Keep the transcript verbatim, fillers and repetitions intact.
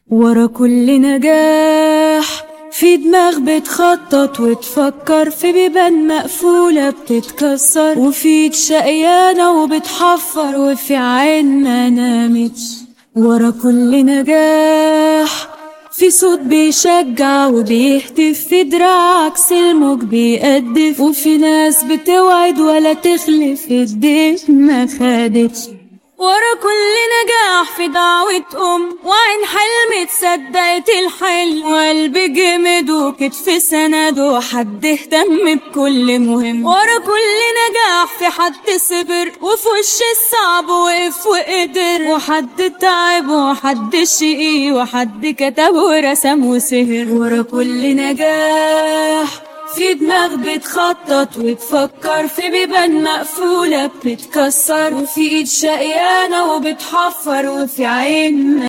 ورا كل نجاح في دماغ بتخطط وتفكر، في بيبان مقفولة بتتكسر، وفي ايد شقيانة وبتحفر، وفي عين ما نامتش. ورا كل نجاح في صوت بيشجع وبيهتف، في دراع عكس الموج بيقدف، وفي ناس بتوعد ولا تخلف الدين ما خدتش. ورا كل نجاح في دعوة أم، وعين حلم تصدقت الحلم، وقلب جمد وكتف سند، وحد اهتم بكل مهم. ورا كل نجاح في حد صبر، وفي وش الصعب وقف وقدر، وحد تعب وحد شقي، وحد كتب ورسم وسهر. ورا كل نجاح في دماغ بتخطط وتفكر، في بيبان مقفولة بتتكسر، وفي ايد شقيانة وبتحفر، وفي عين